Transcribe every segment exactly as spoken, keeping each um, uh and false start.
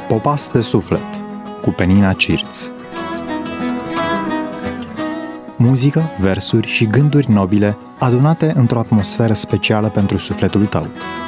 Popas de suflet cu Penina Cirț. Muzică, versuri și gânduri nobile adunate într-o atmosferă specială pentru sufletul tău.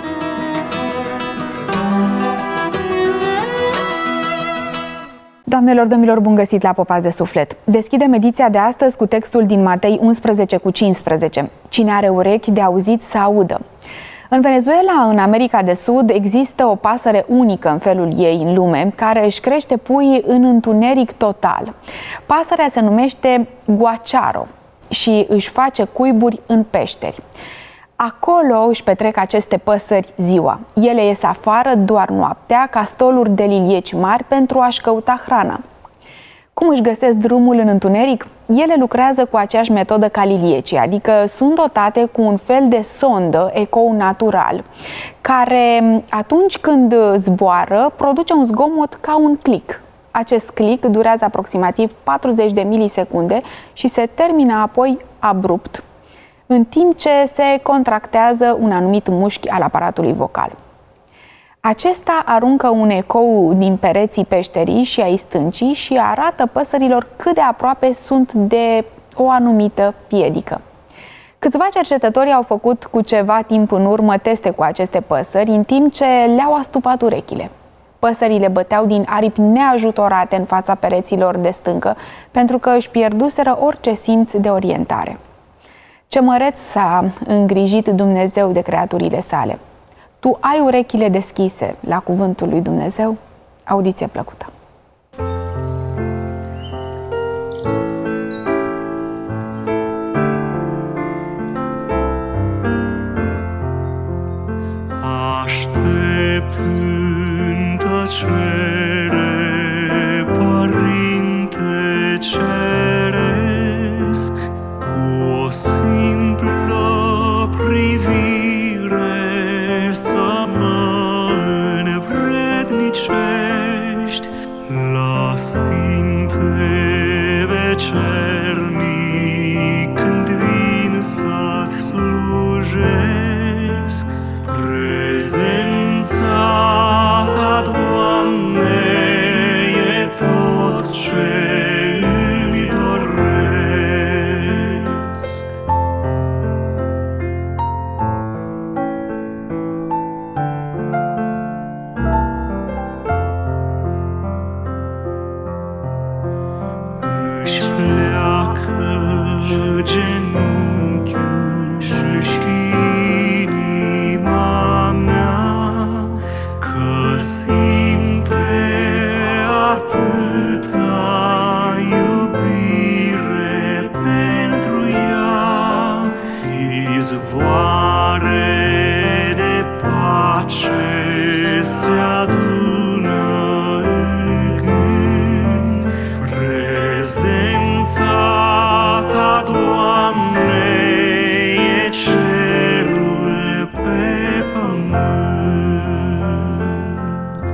Doamnelor, domnilor, bun găsit la Popas de suflet! Deschidem ediția de astăzi cu textul din Matei unsprezece cu cincisprezece. Cine are urechi de auzit să audă. În Venezuela, în America de Sud, există o pasăre unică în felul ei în lume, care își crește puii în întuneric total. Pasărea se numește guacharo și își face cuiburi în peșteri. Acolo își petrec aceste păsări ziua. Ele ies afară doar noaptea, ca stoluri de lilieci mari, pentru a-și căuta hrana. Cum își găsesc drumul în întuneric? Ele lucrează cu aceeași metodă ca liliecii, adică sunt dotate cu un fel de sondă ecou natural, care atunci când zboară produce un zgomot ca un click. Acest click durează aproximativ patruzeci de milisecunde și se termină apoi abrupt, în timp ce se contractează un anumit mușchi al aparatului vocal. Acesta aruncă un ecou din pereții peșterii și ai stâncii și arată păsărilor cât de aproape sunt de o anumită piedică. Câțiva cercetători au făcut cu ceva timp în urmă teste cu aceste păsări, în timp ce le-au astupat urechile. Păsările băteau din aripi neajutorate în fața pereților de stâncă, pentru că își pierduseră orice simț de orientare. Ce măreț s-a îngrijit Dumnezeu de creaturile sale! Tu ai urechile deschise la cuvântul lui Dumnezeu? Audiție plăcută! Aștept în tăcere, Părinte Ceresc, cu o simplă privire să mă învrednicești la sfinte vecernic, când vin să-ți slujesc. Prezența ta, Doamne, e tot ce îmi doresc. Își pleacă genunchiul și inima mea, că simte atâta iubire pentru ea. Izvoare de pace se adună în gând. Prezența ta, Doamne, e cerul pe pământ.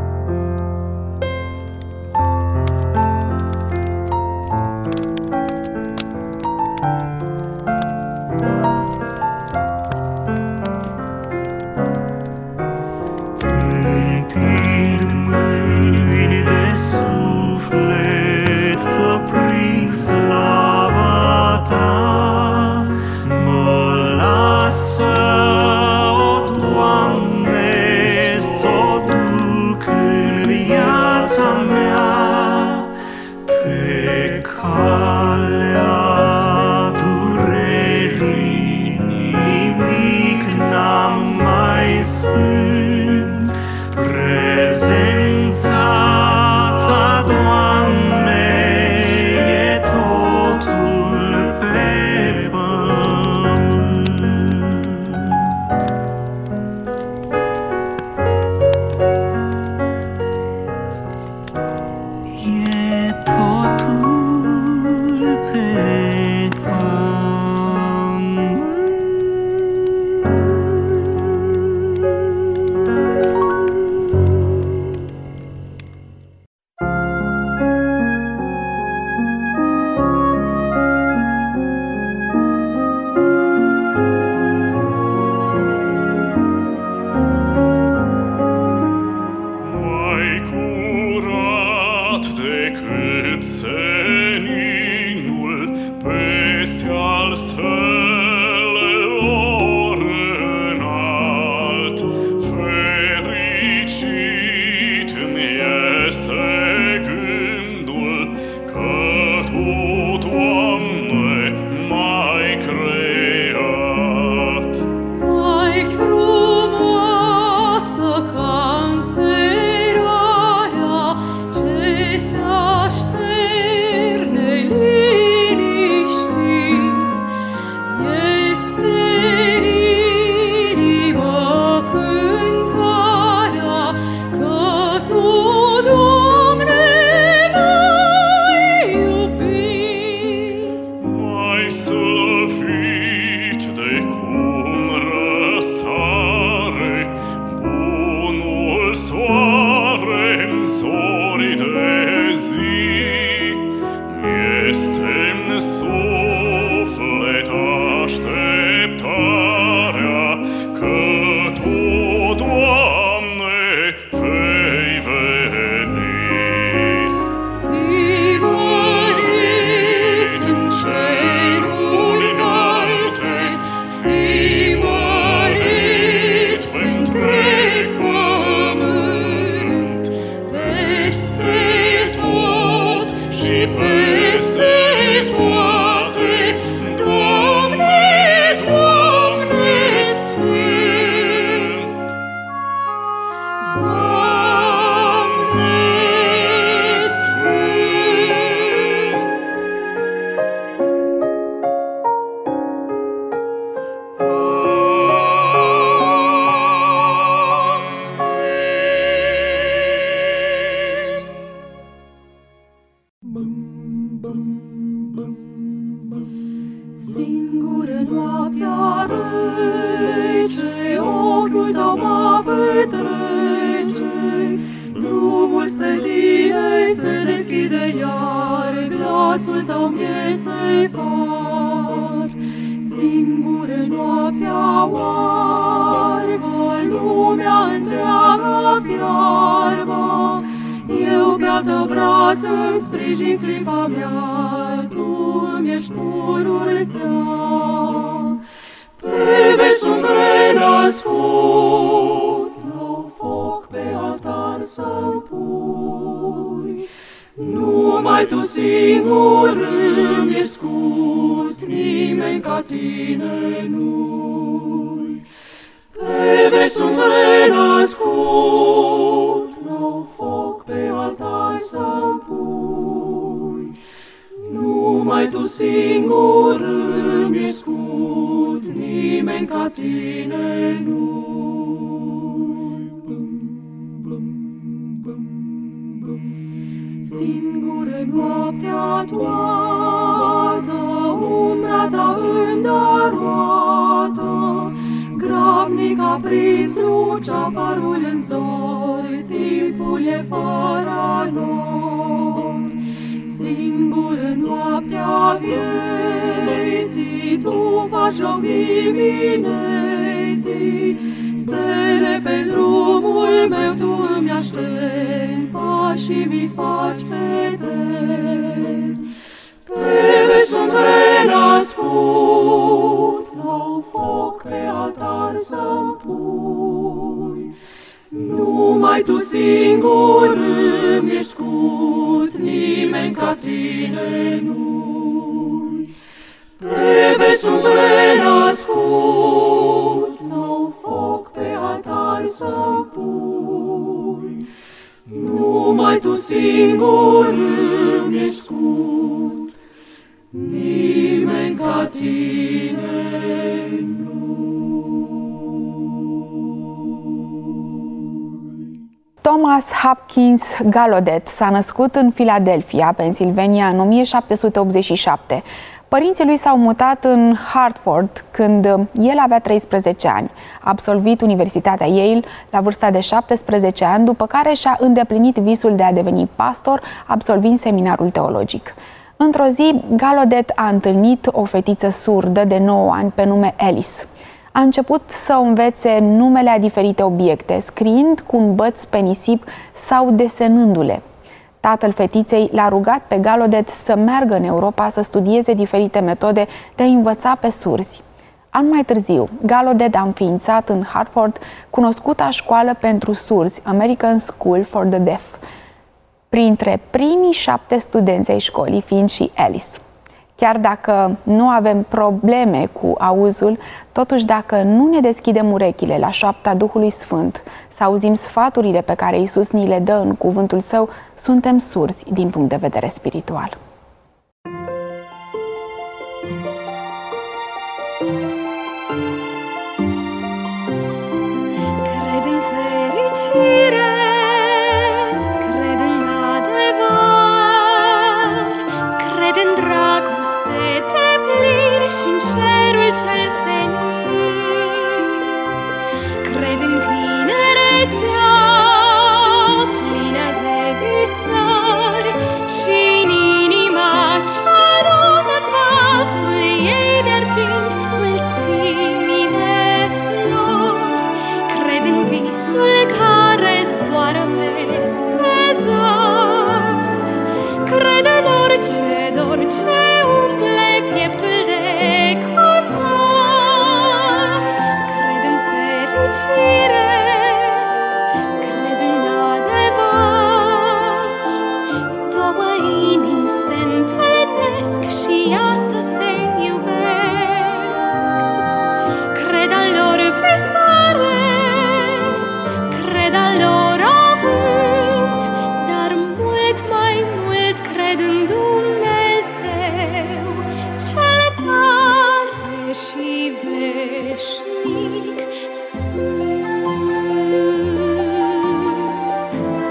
Întind mâini de suflet să prind slava ta. Mă lasă, o Doamne, s-o duc în viața mea, pe calea durerii. Nimic n-am mai sfânt. Prezența ta, Doamne, e totul pe pământ. E totul pe pământ. tău mă petrece. Drumul spre tine se deschide iar, glasul tău mi-e far. Singură noaptea oarbă, lumea întreagă fiarbă, eu pe-al tău braț îmi sprijin clipa mea, tu îmi ești pururi stea. Pe veci sunt renăscut, nou foc pe altar să-mi pui. Numai tu singur îmi ești scut, nimeni ca tine nu-i. Pe veci sunt renăscut, nou foc pe altar să-mi pui. Numai tu singur îmi ești scut, nimeni ca tine nu-i. Singură noaptea toată, umbra ta îmi dăruată, grabnic a prins luceafarul în zori, timpul e fără nor. Singură noaptea vieții, tu faci loc dimineții, stele pe drumul meu tu îmi așterni, pașii mi faci eterni. Pe veci sunt renăscut, nou foc pe altar să-mi pui. Numai tu singur îmi ești scut, nimeni ca tine nu-i. Pe veci sunt renăscut, nou foc pe altar să-mi pui. Numai tu singur îmi ești scut, nimeni ca tine nu-i. Thomas Hopkins Gallaudet s-a născut în Philadelphia, Pennsylvania, în o mie șapte sute optzeci și șapte. Părinții lui s-au mutat în Hartford când el avea treisprezece ani. A absolvit Universitatea Yale la vârsta de șaptesprezece ani, după care și-a îndeplinit visul de a deveni pastor, absolvind seminarul teologic. Într-o zi, Gallaudet a întâlnit o fetiță surdă de nouă ani pe nume Alice. A început să o învețe numele a diferite obiecte, scriind cu un băț pe nisip sau desenându-le. Tatăl fetiței l-a rugat pe Gallaudet să meargă în Europa să studieze diferite metode de a învăța pe surzi. An mai târziu, Gallaudet a înființat în Hartford cunoscuta școală pentru surzi, American School for the Deaf, printre primii șapte studenți ai școlii fiind și Alice. Chiar dacă nu avem probleme cu auzul, totuși dacă nu ne deschidem urechile la șoapta Duhului Sfânt, să auzim sfaturile pe care Iisus ni le dă în cuvântul Său, suntem surzi din punct de vedere spiritual. Cred în fericire, cred în adevăr, cred în dragoste de plin și-n cerul cel senin. Cred în tinerețea plină de visări și-n inima ce adună în vasul ei de argint mulțimi de flori. Cred în visul care zboară peste zări. Cred în orice dor ce umple pieptul de cătar. Cred în fericire, cred în adevăr. Două inimi se întâlnesc și iată se iubesc. Cred al lor visare, cred al lor avânt, dar mult mai mult cred în Dumnezeu, cel tare și veșnic sfânt.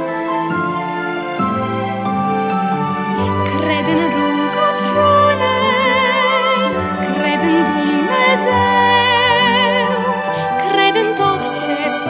Cred în rugăciune, cred în Dumnezeu, cred în tot ce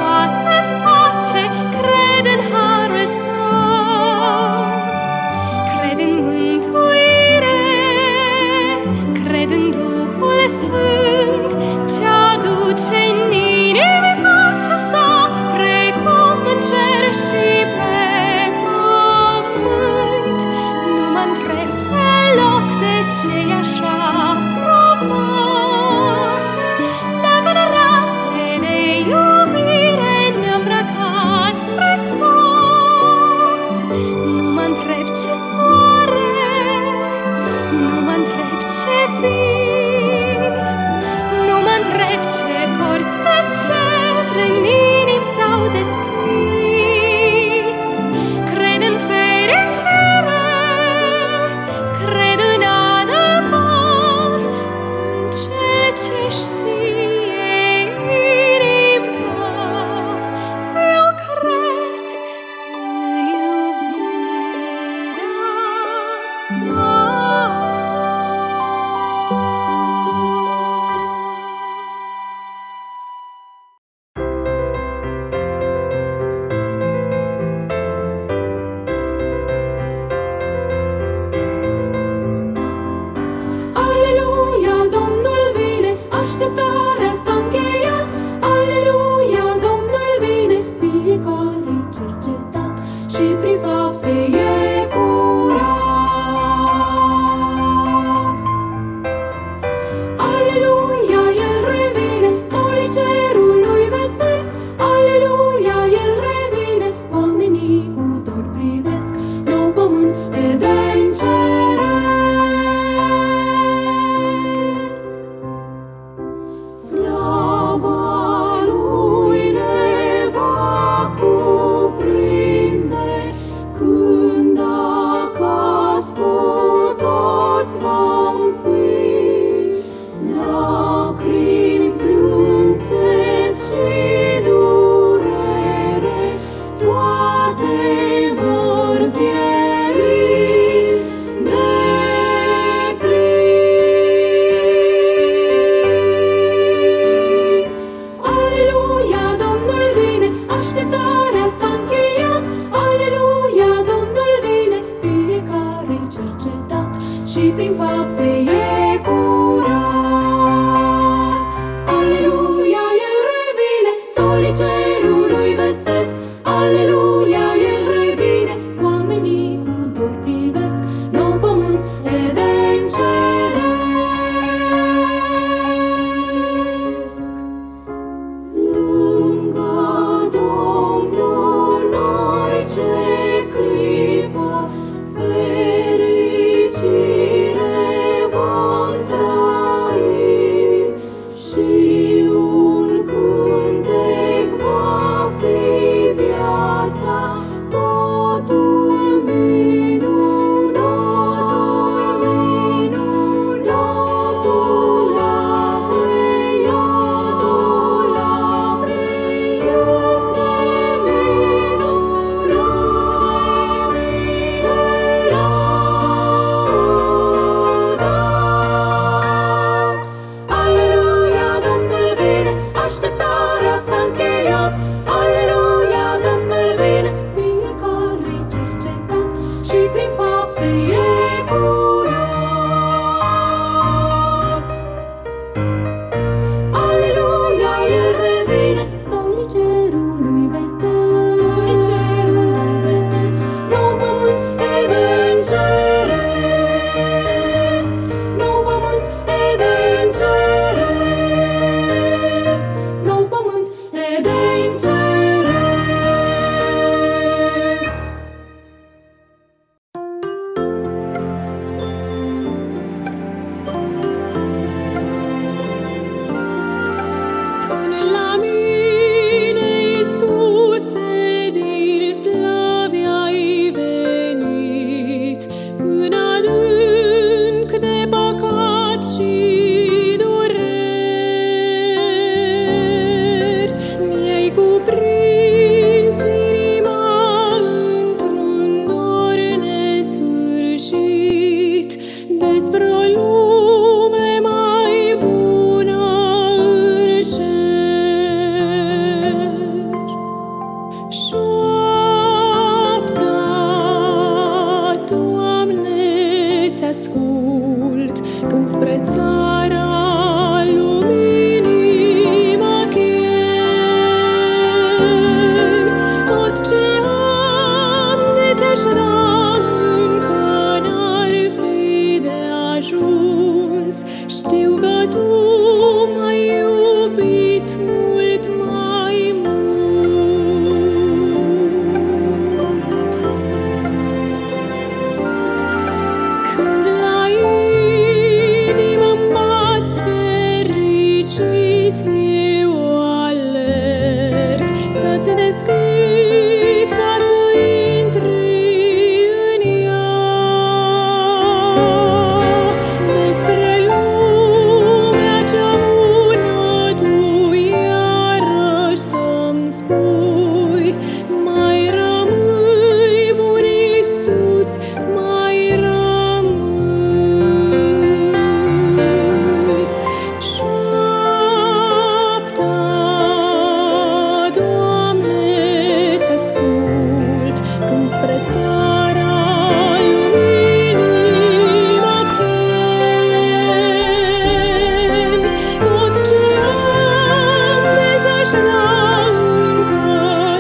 pregătit ca să intri în ea. Despre lumea cea bună tu iarăși să-mi spui, mai rămâi, bun Iisus, mai rămâi. Șapta, Doamne, ți-ascult când spre țara luminii mă chemi. Tot ce am de-ți-aș da încă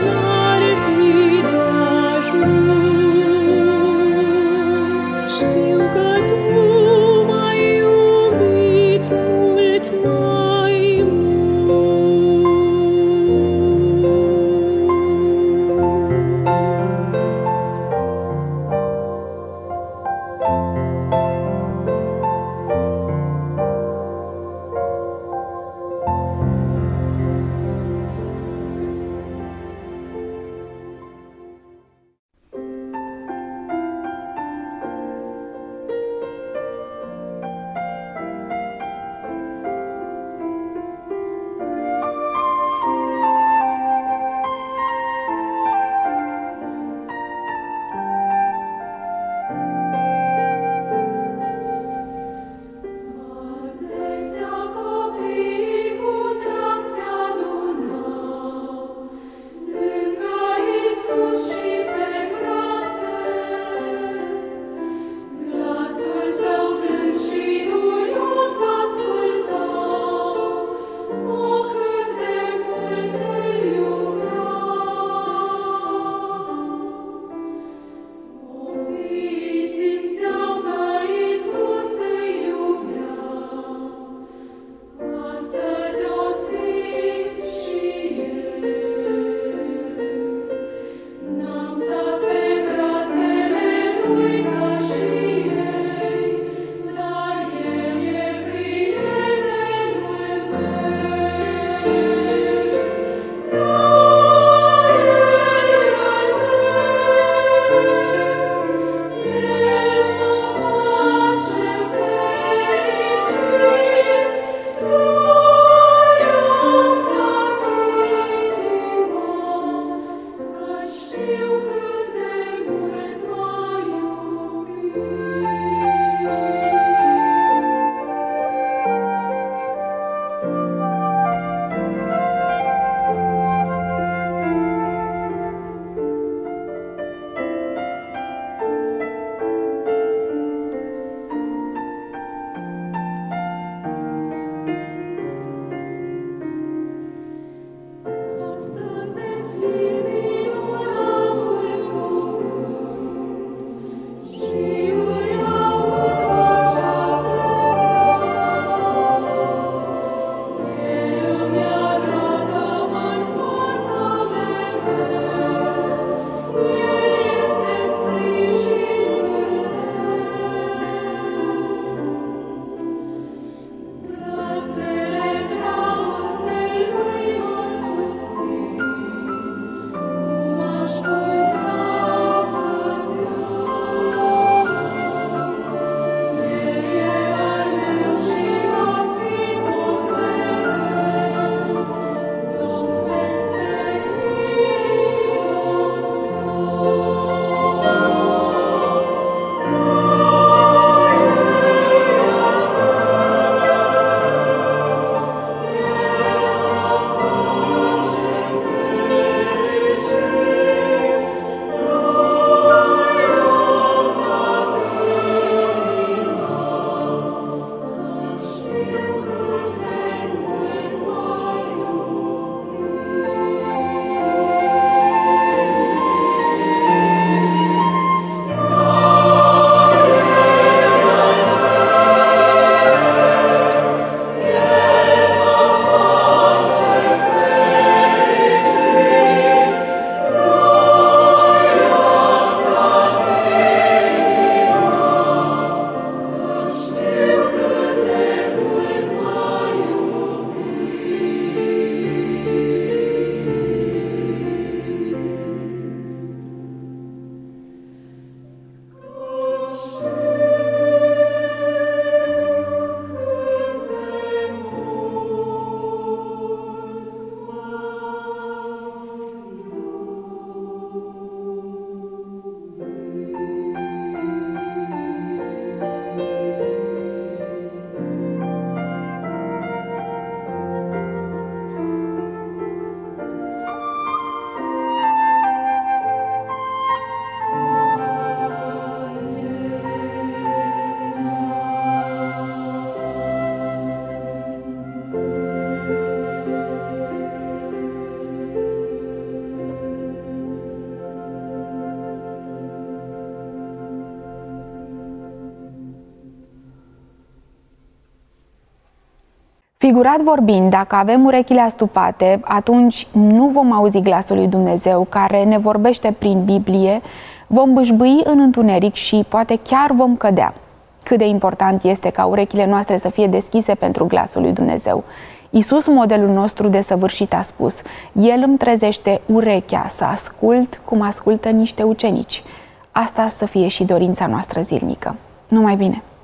Figurat vorbind, dacă avem urechile astupate, atunci nu vom auzi glasul lui Dumnezeu care ne vorbește prin Biblie, vom bâșbâi în întuneric și poate chiar vom cădea. Cât de important este ca urechile noastre să fie deschise pentru glasul lui Dumnezeu. Iisus, modelul nostru desăvârșit, a spus: El îmi trezește urechea să ascult cum ascultă niște ucenici. Asta să fie și dorința noastră zilnică. Numai bine!